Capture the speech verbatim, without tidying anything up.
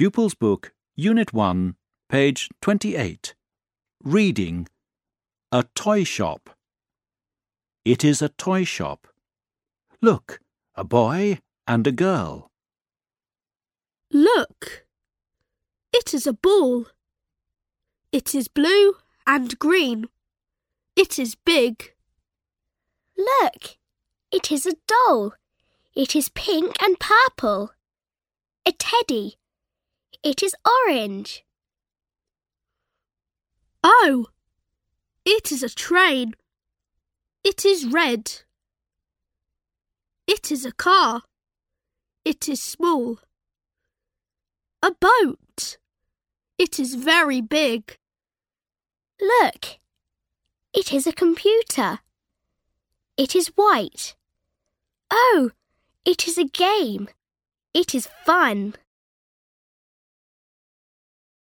Pupils' Book, Unit one, page twenty-eight. Reading. A toy shop. It is a toy shop. Look, a boy and a girl. Look, it is a ball. It is blue and green. It is big. Look, it is a doll. It is pink and purple. A teddy. It is orange. Oh, it is a train. It is red. It is a car. It is small. A boat. It is very big. Look, it is a computer. It is white. Oh, it is a game. It is fun.